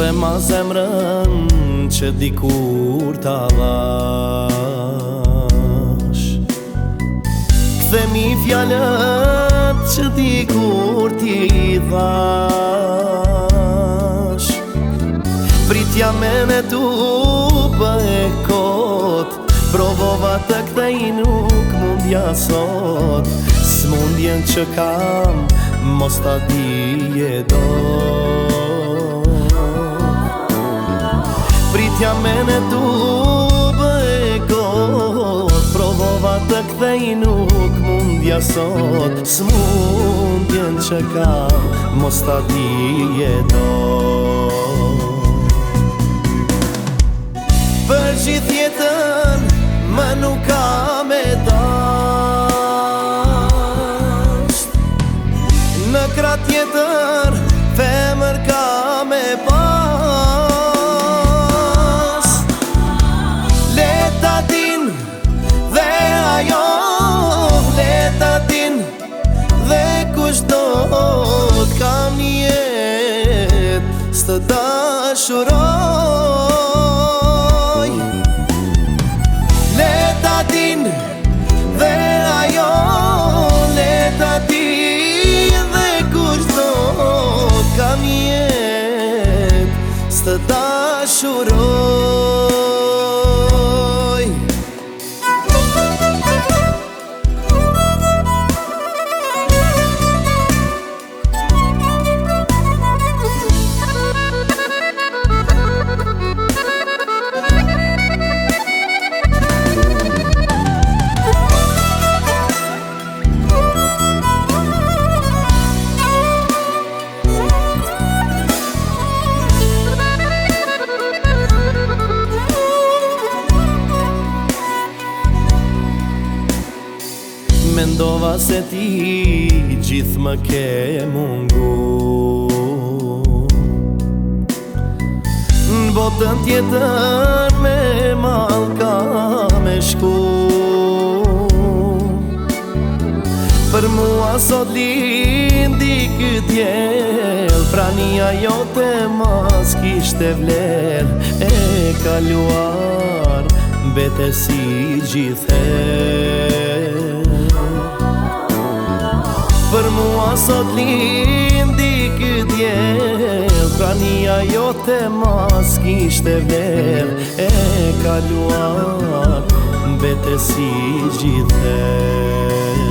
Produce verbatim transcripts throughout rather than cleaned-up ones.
Kthe ma zemrën që dikur ta dhash, kthe mi fjallët që dikur ti dhash. Pritja me me tu bëhe kot, provova të kthej nuk mundja sot. S'mundjen që kam mos ta dije do. Pritja me ne tu bëhe kot, provova të kthej nuk mundja sot. S'mundjen që kam mos ta dije do. Për gjithë jetën më nuk ka me dasht, në krat tjetër femër ka me pas. Leta din dhe ajo, leta din dhe kush do t'kam një jet s'të dashuroj. Leta din dhe ajo, leta din dhe kush do t'kam jet s'të dashuroj. Mendova se ti gjithë më ke mungu, në botën tjetër me mal ka me shku. Për mua sot lindi këtë jel, prania jote mas kishte vler. E kaluar bete si gjithher. Për mua sot lindi këtë jel, prania jote mas kishte vler. E kaluar bete si gjithher.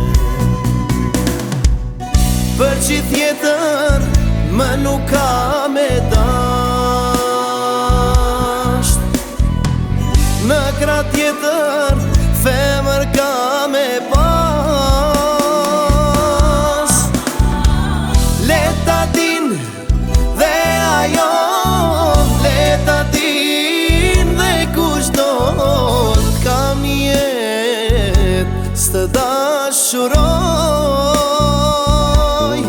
Për gjithë jetën më nuk ka me dasht, në krat tjetër femër ka me pas. Leta din dhe ajo, leta din dhe kush do t'kam jet s'të dashuroj.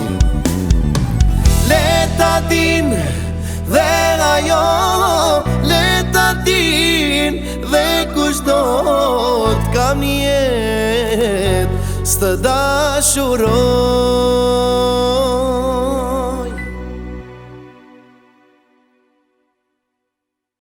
Leta din dhe ajo, leta din dhe kush do t'kam jet s'të dashuroj.